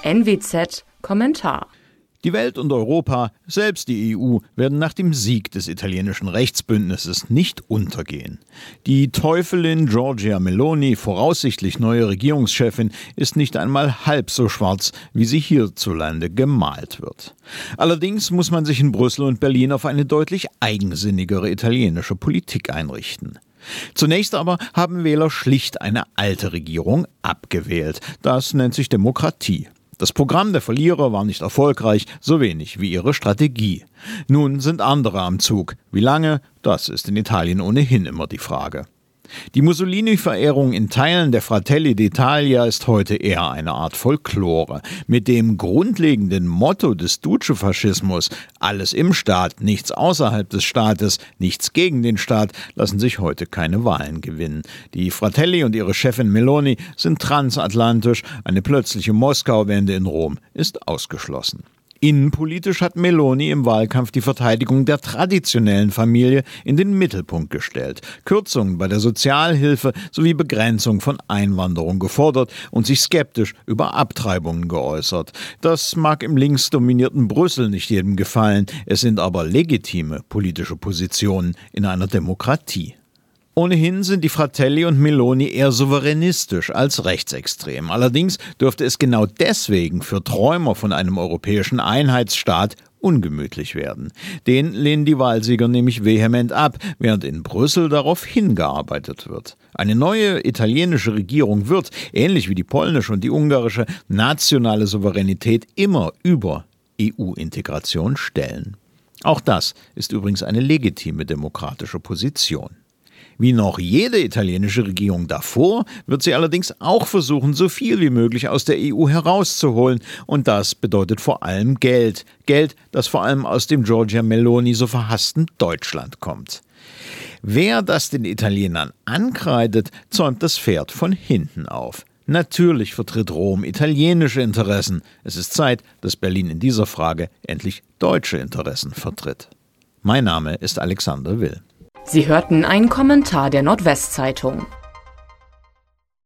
NWZ Kommentar. Die Welt und Europa, selbst die EU, werden nach dem Sieg des italienischen Rechtsbündnisses nicht untergehen. Die Teufelin Giorgia Meloni, voraussichtlich neue Regierungschefin, ist nicht einmal halb so schwarz, wie sie hierzulande gemalt wird. Allerdings muss man sich in Brüssel und Berlin auf eine deutlich eigensinnigere italienische Politik einrichten. Zunächst aber haben Wähler schlicht eine alte Regierung abgewählt. Das nennt sich Demokratie. Das Programm der Verlierer war nicht erfolgreich, so wenig wie ihre Strategie. Nun sind andere am Zug. Wie lange? Das ist in Italien ohnehin immer die Frage. Die Mussolini-Verehrung in Teilen der Fratelli d'Italia ist heute eher eine Art Folklore. Mit dem grundlegenden Motto des Duce-Faschismus, alles im Staat, nichts außerhalb des Staates, nichts gegen den Staat, lassen sich heute keine Wahlen gewinnen. Die Fratelli und ihre Chefin Meloni sind transatlantisch, eine plötzliche Moskau-Wende in Rom ist ausgeschlossen. Innenpolitisch hat Meloni im Wahlkampf die Verteidigung der traditionellen Familie in den Mittelpunkt gestellt, Kürzungen bei der Sozialhilfe sowie Begrenzung von Einwanderung gefordert und sich skeptisch über Abtreibungen geäußert. Das mag im linksdominierten Brüssel nicht jedem gefallen, es sind aber legitime politische Positionen in einer Demokratie. Ohnehin sind die Fratelli und Meloni eher souveränistisch als rechtsextrem. Allerdings dürfte es genau deswegen für Träumer von einem europäischen Einheitsstaat ungemütlich werden. Den lehnen die Wahlsieger nämlich vehement ab, während in Brüssel darauf hingearbeitet wird. Eine neue italienische Regierung wird, ähnlich wie die polnische und die ungarische, nationale Souveränität immer über EU-Integration stellen. Auch das ist übrigens eine legitime demokratische Position. Wie noch jede italienische Regierung davor, wird sie allerdings auch versuchen, so viel wie möglich aus der EU herauszuholen. Und das bedeutet vor allem Geld. Geld, das vor allem aus dem Giorgia Meloni so verhassten Deutschland kommt. Wer das den Italienern ankreidet, zäumt das Pferd von hinten auf. Natürlich vertritt Rom italienische Interessen. Es ist Zeit, dass Berlin in dieser Frage endlich deutsche Interessen vertritt. Mein Name ist Alexander Will. Sie hörten einen Kommentar der Nordwestzeitung.